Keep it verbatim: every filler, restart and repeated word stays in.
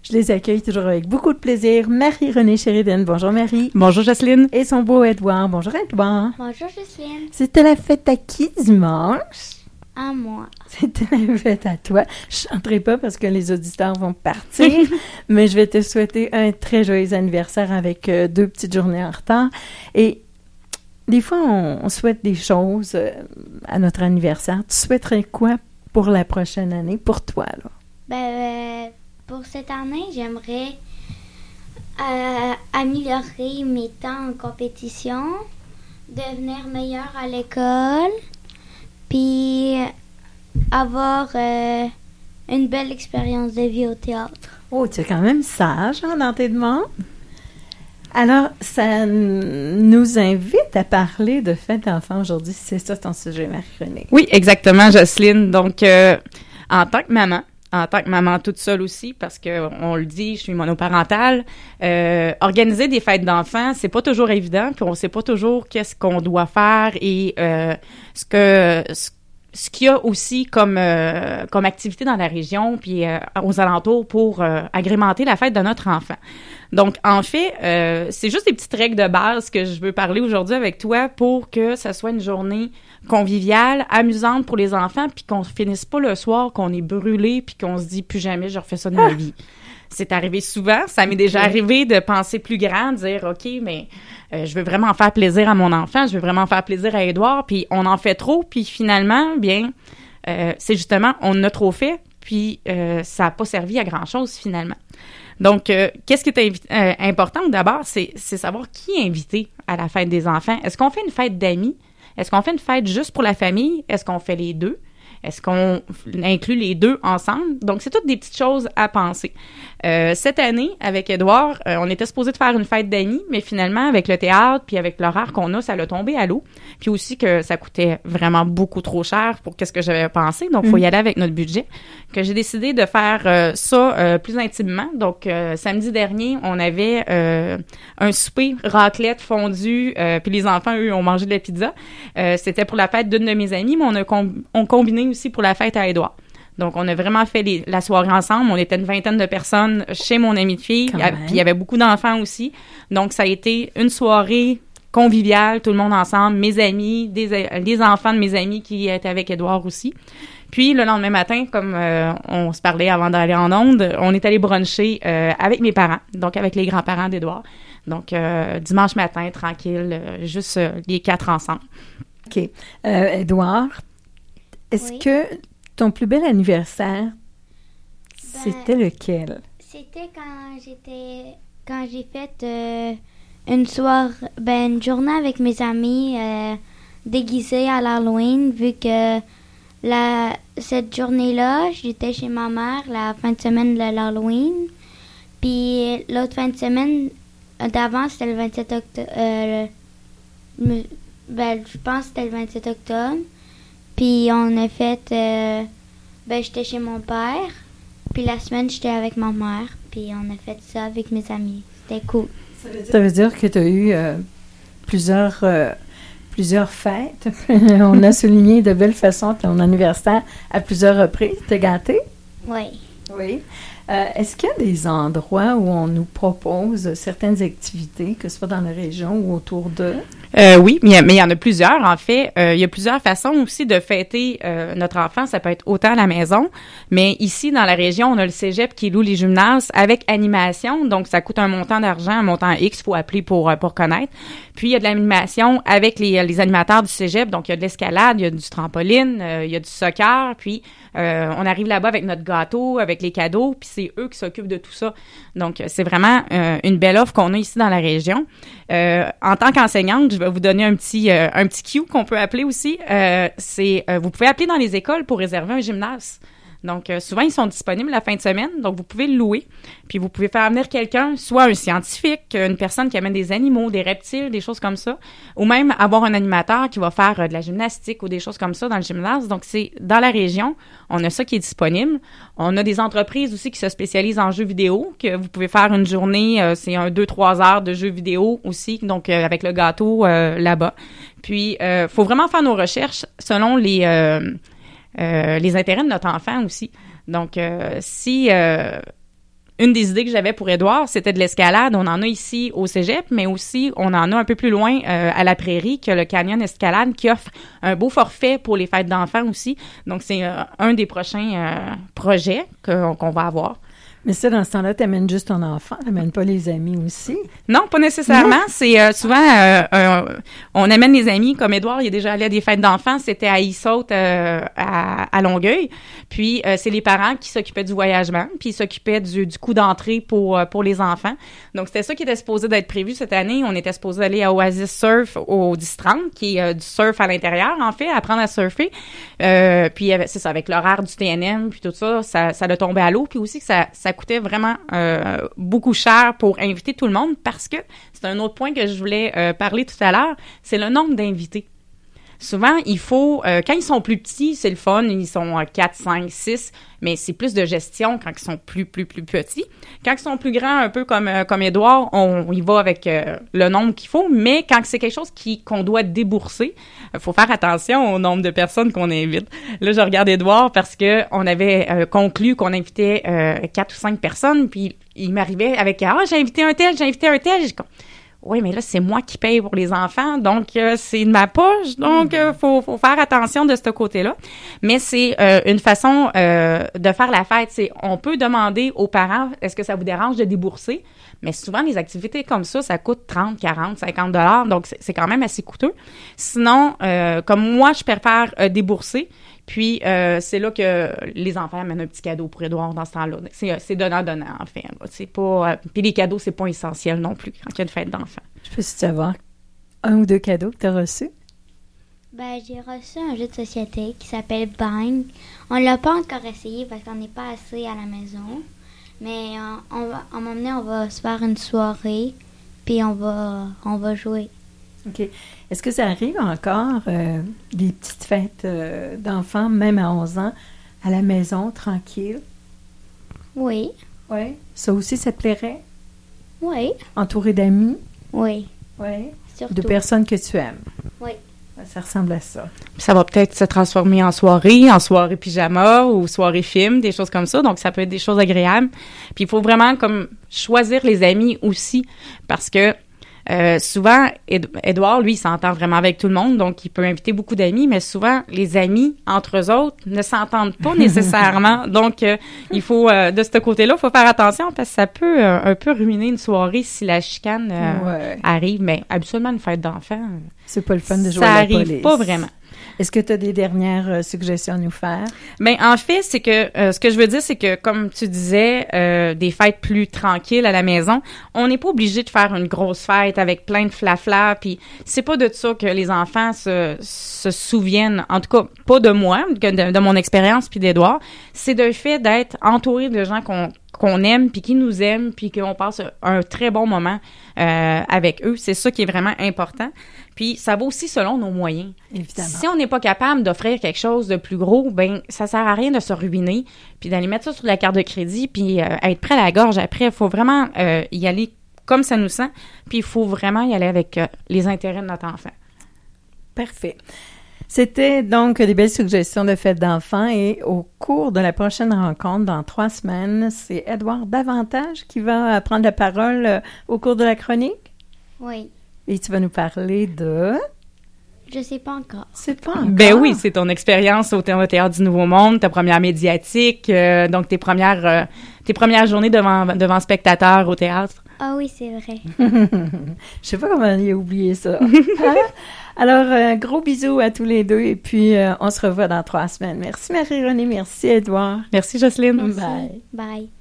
Je les accueille toujours avec beaucoup de plaisir. Marie-Renée Sheridan. Bonjour Marie. Bonjour Jocelyne. Et son beau Edouard. Bonjour Edouard. Bonjour Jocelyne. C'était la fête à qui dimanche? À moi. C'était la fête à toi. Je chanterai pas parce que les auditeurs vont partir, mais je vais te souhaiter un très joyeux anniversaire avec euh, deux petites journées en retard. Et des fois, on, on souhaite des choses euh, à notre anniversaire. Tu souhaiterais quoi pour la prochaine année, pour toi, là? Ben, euh, pour cette année, j'aimerais euh, améliorer mes temps en compétition, devenir meilleure à l'école, puis avoir euh, une belle expérience de vie au théâtre. Oh, tu es quand même sage hein, dans tes demandes. Alors, ça n- nous invite à parler de fête d'enfants aujourd'hui. C'est ça ton sujet, Marie-Renée. Oui, exactement, Jocelyne. Donc, euh, en tant que maman, en tant que maman toute seule aussi, parce que on le dit, je suis monoparentale, euh, organiser des fêtes d'enfants, c'est pas toujours évident, puis on sait pas toujours qu'est-ce qu'on doit faire et euh, ce que ce, ce qu'il y a aussi comme euh, comme activité dans la région puis euh, aux alentours pour euh, agrémenter la fête de notre enfant. Donc, en fait, euh, c'est juste des petites règles de base que je veux parler aujourd'hui avec toi pour que ça soit une journée conviviale, amusante pour les enfants, puis qu'on finisse pas le soir, qu'on est brûlé, puis qu'on se dit plus jamais je refais ça de ma vie. C'est arrivé souvent. Ça m'est déjà arrivé de penser plus grand, de dire OK, mais euh, je veux vraiment faire plaisir à mon enfant, je veux vraiment faire plaisir à Édouard, puis on en fait trop, puis finalement, bien, euh, c'est justement on en a trop fait, puis euh, ça n'a pas servi à grand chose finalement. Donc, euh, qu'est-ce qui est invi- euh, important d'abord, c'est, c'est savoir qui est invité à la fête des enfants. Est-ce qu'on fait une fête d'amis? Est-ce qu'on fait une fête juste pour la famille? Est-ce qu'on fait les deux? Est-ce qu'on inclut les deux ensemble? Donc, c'est toutes des petites choses à penser. Euh, cette année, avec Édouard, euh, on était supposé de faire une fête d'amis, mais finalement, avec le théâtre puis avec l'horaire qu'on a, ça l'a tombé à l'eau. Puis aussi que ça coûtait vraiment beaucoup trop cher pour qu'est-ce que j'avais pensé. Donc, il faut y aller avec notre budget. Que j'ai décidé de faire euh, ça euh, plus intimement. Donc, euh, samedi dernier, on avait euh, un souper, raclette, fondue, euh, puis les enfants, eux, ont mangé de la pizza. Euh, c'était pour la fête d'une de mes amies, mais on a com- on combiné aussi pour la fête à Édouard. Donc, on a vraiment fait les, la soirée ensemble. On était une vingtaine de personnes chez mon amie de fille. Puis il y avait beaucoup d'enfants aussi. Donc, ça a été une soirée conviviale, tout le monde ensemble, mes amis, des, les enfants de mes amis qui étaient avec Édouard aussi. Puis, le lendemain matin, comme euh, on se parlait avant d'aller en onde, on est allé bruncher euh, avec mes parents, donc avec les grands-parents d'Édouard. Donc, euh, dimanche matin, tranquille, euh, juste euh, les quatre ensemble. OK. Euh, Édouard, est-ce Oui. que ton plus bel anniversaire, Ben, c'était lequel? C'était quand j'étais, quand j'ai fait euh, une soirée, ben une journée avec mes amis euh, déguisés à l'Halloween, vu que la cette journée-là, j'étais chez ma mère la fin de semaine de l'Halloween, puis l'autre fin de semaine d'avant c'était le vingt-sept octobre, euh, me- ben je pense que c'était le vingt-sept octobre, puis on a fait, euh, ben j'étais chez mon père. Puis la semaine, j'étais avec ma mère, puis on a fait ça avec mes amis. C'était cool. Ça veut dire que tu as eu euh, plusieurs, euh, plusieurs fêtes. On a souligné de belle façon ton anniversaire à plusieurs reprises. T'es gâté? Oui. Oui. Euh, est-ce qu'il y a des endroits où on nous propose certaines activités, que ce soit dans la région ou autour d'eux? Euh, oui, mais il y a- mais il y en a plusieurs, en fait. Euh, il y a plusieurs façons aussi de fêter euh, notre enfant. Ça peut être autant à la maison, mais ici, dans la région, on a le cégep qui loue les gymnases avec animation. Donc, ça coûte un montant d'argent, un montant X, faut appeler pour, euh, pour connaître. Puis, il y a de l'animation avec les, les animateurs du cégep. Donc, il y a de l'escalade, il y a du trampoline, euh, il y a du soccer. Puis, euh, on arrive là-bas avec notre gâteau, avec les cadeaux, puis c'est eux qui s'occupent de tout ça. Donc, c'est vraiment euh, une belle offre qu'on a ici dans la région. Euh, en tant qu'enseignante, je vais vous donner un petit euh, un petit cue qu'on peut appeler aussi. Euh, c'est euh, vous pouvez appeler dans les écoles pour réserver un gymnase. Donc, euh, souvent, ils sont disponibles la fin de semaine, donc vous pouvez le louer. Puis, vous pouvez faire venir quelqu'un, soit un scientifique, une personne qui amène des animaux, des reptiles, des choses comme ça, ou même avoir un animateur qui va faire euh, de la gymnastique ou des choses comme ça dans le gymnase. Donc, c'est dans la région, on a ça qui est disponible. On a des entreprises aussi qui se spécialisent en jeux vidéo, que vous pouvez faire une journée, euh, c'est un deux trois heures de jeux vidéo aussi, donc euh, avec le gâteau euh, là-bas. Puis, euh, faut vraiment faire nos recherches selon les... Euh, Euh, les intérêts de notre enfant aussi. Donc, euh, si euh, une des idées que j'avais pour Édouard, c'était de l'escalade. On en a ici au cégep, mais aussi on en a un peu plus loin euh, à la Prairie, que le Canyon Escalade, qui offre un beau forfait pour les fêtes d'enfants aussi. Donc, c'est euh, un des prochains euh, projets que, qu'on va avoir. Mais ça, dans ce temps-là, t'amènes juste ton enfant, t'amènes pas les amis aussi? Non, pas nécessairement. C'est euh, souvent, euh, euh, on amène les amis, comme Édouard, il est déjà allé à des fêtes d'enfants, c'était à Issaute, euh, à, à Longueuil. Puis, euh, c'est les parents qui s'occupaient du voyagement, puis ils s'occupaient du, du coût d'entrée pour, pour les enfants. Donc, c'était ça qui était supposé d'être prévu cette année. On était supposé aller à Oasis Surf au dix trente, qui est euh, du surf à l'intérieur, en fait, apprendre à surfer. Euh, puis, c'est ça, avec l'horaire du T N M, puis tout ça, ça, ça l'a tombé à l'eau. Puis aussi, que ça, ça coûtait vraiment euh, beaucoup cher pour inviter tout le monde, parce que c'est un autre point que je voulais euh, parler tout à l'heure, c'est le nombre d'invités. Souvent, il faut, euh, quand ils sont plus petits, c'est le fun, ils sont quatre, cinq, six, mais c'est plus de gestion quand ils sont plus, plus, plus petits. Quand ils sont plus grands, un peu comme, euh, comme Édouard, on y va avec euh, le nombre qu'il faut, mais quand c'est quelque chose qui, qu'on doit débourser, il faut faire attention au nombre de personnes qu'on invite. Là, je regarde Édouard parce que on avait euh, conclu qu'on invitait euh, quatre ou cinq personnes, puis il m'arrivait avec « Ah, j'ai invité un tel, j'ai invité un tel », j'ai comme oui, mais là, c'est moi qui paye pour les enfants, donc euh, c'est de ma poche, donc il euh, faut, faut faire attention de ce côté-là. Mais c'est euh, une façon euh, de faire la fête. C'est, on peut demander aux parents, est-ce que ça vous dérange de débourser? Mais souvent, les activités comme ça, ça coûte trente, quarante, cinquante dollars, donc c'est, c'est quand même assez coûteux. Sinon, euh, comme moi, je préfère euh, débourser. Puis, euh, c'est là que les enfants amènent un petit cadeau pour Édouard dans ce temps-là. C'est, c'est donnant-donnant, en fait. C'est pas... Euh, puis les cadeaux, c'est pas essentiel non plus quand il y a une fête d'enfants. Je peux savoir un ou deux cadeaux que tu as reçus? Ben, j'ai reçu un jeu de société qui s'appelle Bang. On l'a pas encore essayé parce qu'on n'est pas assez à la maison. Mais euh, on va, à un moment donné, on va se faire une soirée, puis on va, on va jouer. OK. Est-ce que ça arrive encore, euh, des petites fêtes euh, d'enfants, même à onze ans, à la maison, tranquille? Oui. Oui. Ça aussi, ça te plairait? Oui. Entouré d'amis? Oui. Oui. Surtout. De personnes que tu aimes? Oui. Ça ressemble à ça. Ça va peut-être se transformer en soirée, en soirée pyjama ou soirée film, des choses comme ça. Donc, ça peut être des choses agréables. Puis, il faut vraiment comme choisir les amis aussi, parce que Euh, souvent, Édouard, lui, il s'entend vraiment avec tout le monde, donc il peut inviter beaucoup d'amis, mais souvent, les amis, entre eux autres, ne s'entendent pas nécessairement. Donc, euh, il faut, euh, de ce côté-là, il faut faire attention parce que ça peut euh, un peu ruiner une soirée si la chicane euh, ouais. arrive. Mais habituellement, une fête d'enfants, c'est pas le fun de jouer à la police. Ça arrive pas vraiment. Est-ce que tu as des dernières euh, suggestions à nous faire? Ben en fait, c'est que euh, ce que je veux dire, c'est que comme tu disais, euh, des fêtes plus tranquilles à la maison, on n'est pas obligé de faire une grosse fête avec plein de flafla. Puis c'est pas de ça que les enfants se, se souviennent. En tout cas, pas de moi, de, de mon expérience puis d'Édouard. C'est le fait d'être entouré de gens qu'on qu'on aime, puis qui nous aiment, puis qu'on passe un très bon moment euh, avec eux. C'est ça qui est vraiment important. Puis ça va aussi selon nos moyens. Évidemment. Si on n'est pas capable d'offrir quelque chose de plus gros, ben ça sert à rien de se ruiner, puis d'aller mettre ça sur la carte de crédit, puis euh, être prêt à la gorge après. Il faut vraiment euh, y aller comme ça nous sent, puis il faut vraiment y aller avec euh, les intérêts de notre enfant. Parfait. C'était donc des belles suggestions de fêtes d'enfants et au cours de la prochaine rencontre, dans trois semaines, c'est Édouard Davantage qui va prendre la parole euh, au cours de la chronique. Oui. Et tu vas nous parler de... Je sais pas encore. C'est pas encore? Ben oui, c'est ton expérience au Théâtre du Nouveau Monde, ta première médiatique, euh, donc tes premières euh, tes premières journées devant devant spectateurs au théâtre. Ah oui, c'est vrai. Je sais pas comment il a oublié ça. Hein? Alors, un gros bisou à tous les deux et puis euh, on se revoit dans trois semaines. Merci Marie-Renée, merci Édouard. Merci Jocelyne. Bye. Bye.